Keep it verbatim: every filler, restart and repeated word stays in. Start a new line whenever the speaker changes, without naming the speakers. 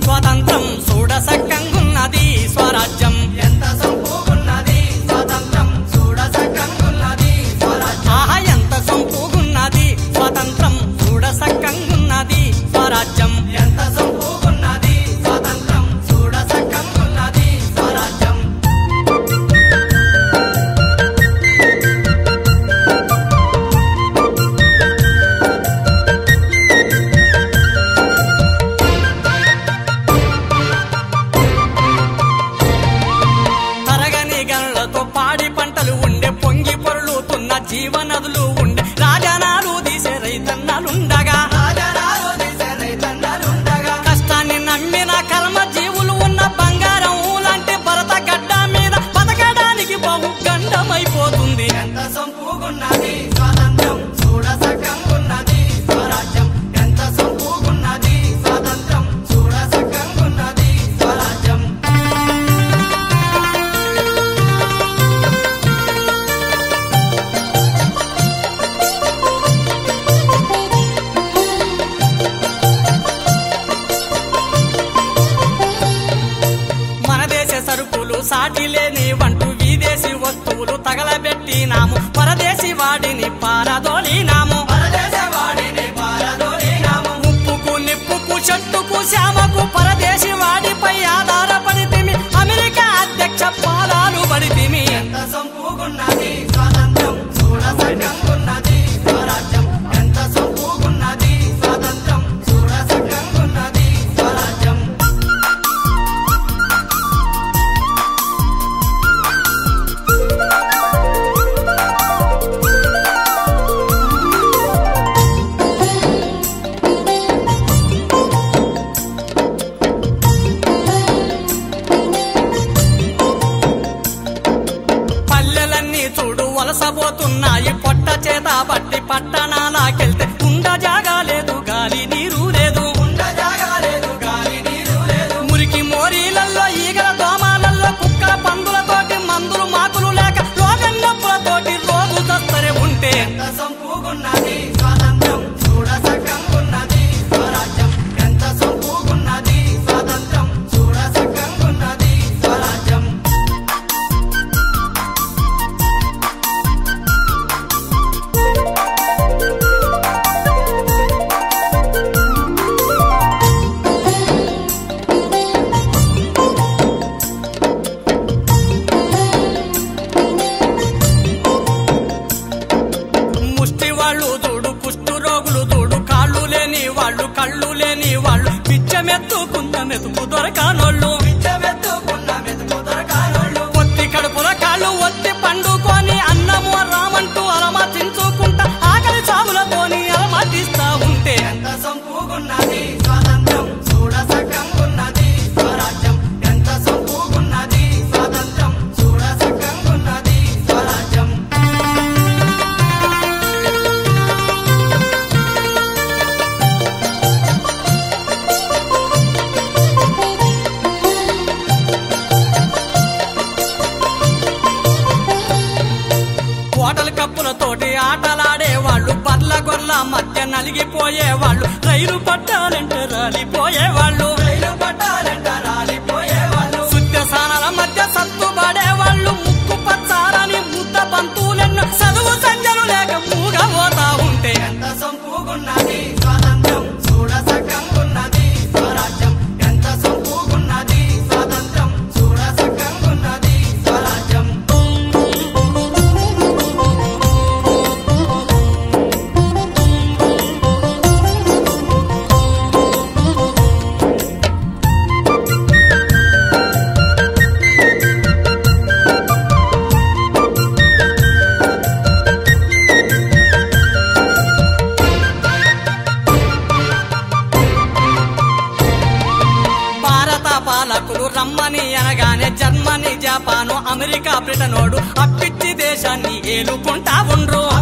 స్వాతంత్రం చూడసక్కంగున్నది స్వరాజ్యం ఎంత సంపూగున్నది స్వాతంత్రం చూడసక్కంగున్నది స్వరాజ్యం ఆహా ఎంత సంపూగున్నది స్వాతంత్రం చూడసక్కంగున్నది స్వరాజ్యం ఎంత సంపూగున్నది స్వాతంత్రం చూడసక్కంగున్నది స్వరాజ్యం పాడి పంటలు ఉండే పొంగి పొరులుతున్న జీవనదులు ఉండే రాజనాలు తీసే రైతన్నలుండగా కష్టాన్ని నమ్మిన కర్మ జీవులు ఉన్న బంగారం లాంటి భరత గడ్డ మీద బతకడానికి బహు గండమైపోతుంది ఎంత సంపూగున్నది స్వాతంత్రం చూడసక్కంగున్నది స్వరాజ్యం ఎంత సంపూగున్నది స్వాతంత్రం చూడసక్కంగున్నది స్వరాజ్యం సరుకులు సాటి లేని వంటూ విదేశీ వస్తువులు తగలబెట్టినాము పరదేశీ వాడిని పారదోలినాము ఉప్పుకు నిప్పుకు చెట్టుకు శ్యామకు పరదేశీ వాడిపై ఆధారపడితిమి అమెరికా అధ్యక్ష పాదాలు పడితిమి ఎంత సంపూగున్నది స్వాతంత్రం చూడసక్కంగున్నది స్వరాజ్యం ఎంత సంపూగున్నది స్వాతంత్రం చూడసక్కంగున్నది స్వరాజ్యం చూడు వలసపోతున్నాయి పొట్ట చేత బట్టి పట్టణాలకెళ్తే ఉండ జాగా లేదు గాలి నీరు లేదు మురికి మోరీలల్లో ఈగల దోమాలల్లో కుక్కల పందులతోటి మందులు మాకులు లేక రోగన్నప్పులతోటి రోజు దస్తరే ఉంటే ఎంత సంపూగున్నది స్వాతంత్రం చూడసక్కంగున్నది స్వరాజ్యం ఎంత సంపూగున్నది స్వాతంత్రం చూడసక్కంగున్నది స్వరాజ్యం వాళ్ళు చూడు కుష్టు రోగులు చూడు కాళ్ళు లేని వాళ్ళు కళ్ళు లేని వాళ్ళు పిచ్చమెత్తుకున్న మెతుకు దొరకానోళ్ళు ఒత్తి కడుపుల కాళ్ళు ఒత్తి పండుకొని అన్నము రామంటూ అలమర్చించుకుంటా ఆకలి సాగులతోని అలమర్చిస్తా ఉంటే ఎంత సంపూగున్నది స్వాతంత్రం చూడసక్కంగున్నది స్వరాజ్యం ఎంత సంపూగున్నది స్వాతంత్రం చూడసక్కంగున్నది స్వరాజ్యం హోటల్ కప్పులతోటి ఆటలాడే వాళ్ళు బర్ల గొర్ల మధ్య నలిగిపోయే వాళ్ళు రైలు పట్టాలంటే రాలిపోయేవాళ్ళు సుత్యసానాల మధ్య సత్తుబడే వాళ్ళు ముక్కు పచ్చారని ముద్ద బంతులెన్నో చదువు సంజలు లేక మూగబోతా ఉంటే ఎంత సంపూగున్నది స్వాతంత్రం చూడసక్కంగున్నది స్వరాజ్యం ఎంత సంపూగున్నది స్వాతంత్రం చూడసక్కంగున్నది స్వరాజ్యం పాలకులు రమ్మని అనగానే జర్మనీ జపాను అమెరికా బ్రిటనోడు అప్పిచ్చి దేశాన్ని ఏలుకుంటా ఉండ్రు